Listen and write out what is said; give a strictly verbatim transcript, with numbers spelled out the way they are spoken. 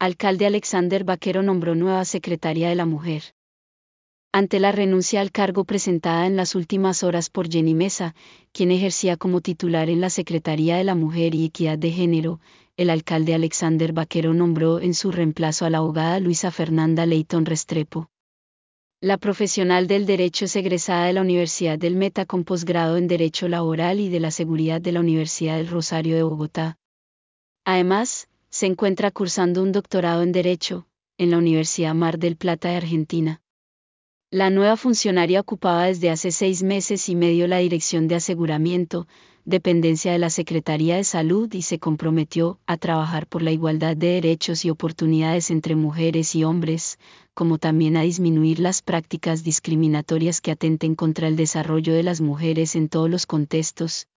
Alcalde Alexander Vaquero nombró nueva secretaria de la Mujer. Ante la renuncia al cargo presentada en las últimas horas por Jenny Mesa, quien ejercía como titular en la Secretaría de la Mujer y Equidad de Género, el alcalde Alexander Vaquero nombró en su reemplazo a la abogada Luisa Fernanda Leyton Restrepo. La profesional del derecho es egresada de la Universidad del Meta con posgrado en Derecho Laboral y de la Seguridad de la Universidad del Rosario de Bogotá. Además, se encuentra cursando un doctorado en Derecho, en la Universidad Mar del Plata de Argentina. La nueva funcionaria ocupaba desde hace seis meses y medio la dirección de aseguramiento, dependencia de la Secretaría de Salud y se comprometió a trabajar por la igualdad de derechos y oportunidades entre mujeres y hombres, como también a disminuir las prácticas discriminatorias que atenten contra el desarrollo de las mujeres en todos los contextos,